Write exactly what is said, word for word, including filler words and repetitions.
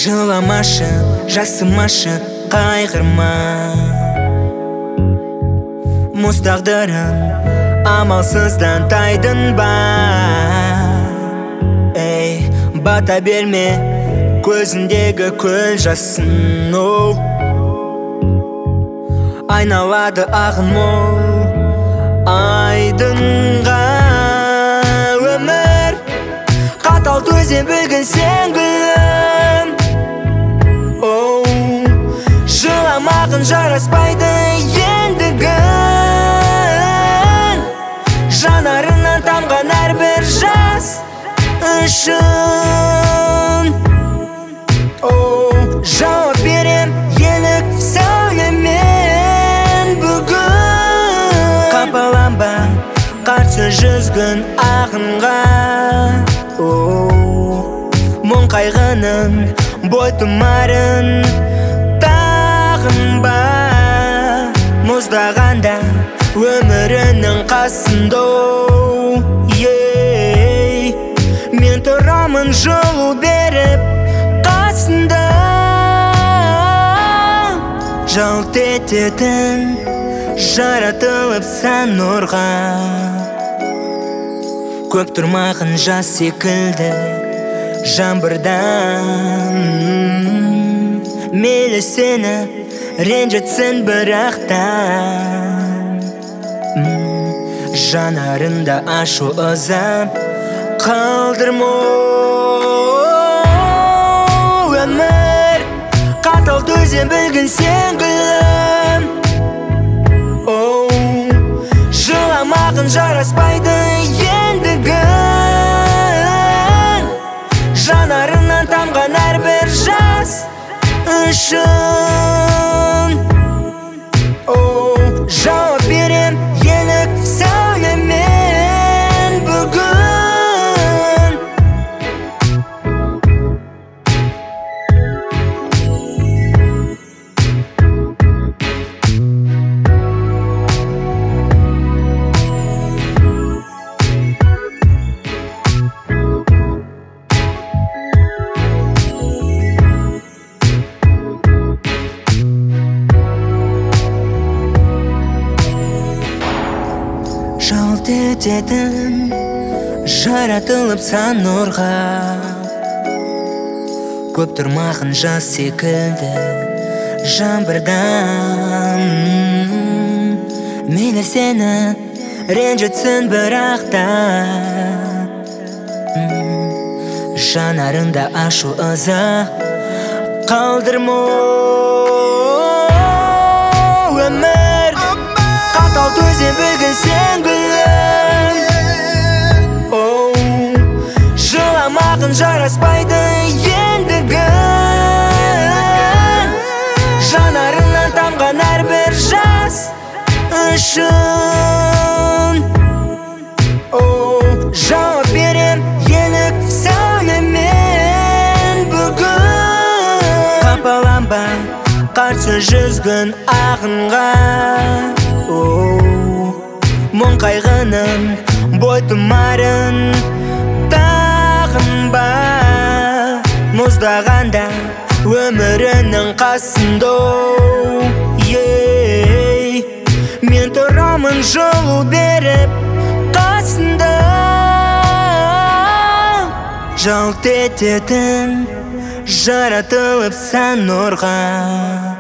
Жыламашы, жасымашы, қайғырма. Мұз тағдырын амалсыздан тайдың ба? Ей, бата берме көзіндегі көл жасын. Оу, айналады ағын мол айдынға. Өмір қатал төзе білгін сен гүлім. Оу, жыламағын жараспайды ендігін. Жанарынан тамған әрбір жас үшін. Оу, жауап берем елік сәулемен бүгін. Қапаланба қарсы жүзгін ағынға. Оу, мұң қайғының бойтұмарын тағынба. Мұздағанда өмірінің қасында. Ей, мен тұрамын жылу беріп қасында. Жалт ететін жаратылып сан нұрға. Көп тұрмағын жас секілді жаңбырдан. Мейлі сені ренжітсін бірақ та, жанарында ашу ыза қалдырма. Өмір қатал төзе білгін сен гүлім. Оу, жыламағын жараспайды ендігін. Жанарынан тамған әрбір жас үшін. Оу, жауап берем елік сәулемен бүгін. Жалт ететін жаратылып сан нұрға. Көп тұрмағын жас секілді жаңбырдан. Мейлі сені ренжітсін бірақ та, жанарында ашу ыза қалдырма. Өмір қатал төзе білгін сен гүлім. Оу, жыламағын жараспайды ендігін. Жанарынан тамған әрбір жас үшін. Оу, жауап берем елік сәулемен бүгін. Қапаланба қарсы жүзгін ағынға. Оу, мұң қайғының бойтұмарын тағынба. Мұздағанда өмірінің қасында. Ей, мен тұрамын жылу беріп қасында. Жалт ететін жаратылып сан нұрға.